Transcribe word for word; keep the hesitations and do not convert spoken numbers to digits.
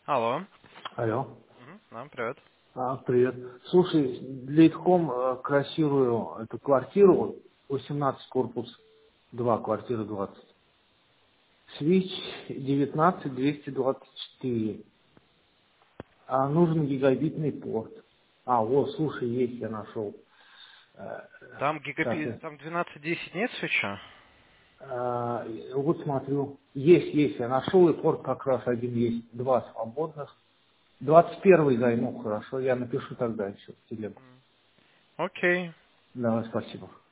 Алло. Алло. Мгм. Да, привет. А, привет. Слушай, для Итхом э, кассирую эту квартиру, восемнадцать корпус два, квартира двадцать. Свич девятнадцать двести двадцать четыре. А нужен гигабитный порт. А, вот, слушай, есть, я нашел. Э, Там Сейчас гигабит, я. там двенадцать десять нет свеча? э, Вот смотрю. Есть, есть, я нашел, и порт как раз один есть. Два свободных. Двадцать первый займу, хорошо. Я напишу тогда еще в телегу. Окей. Давай, спасибо.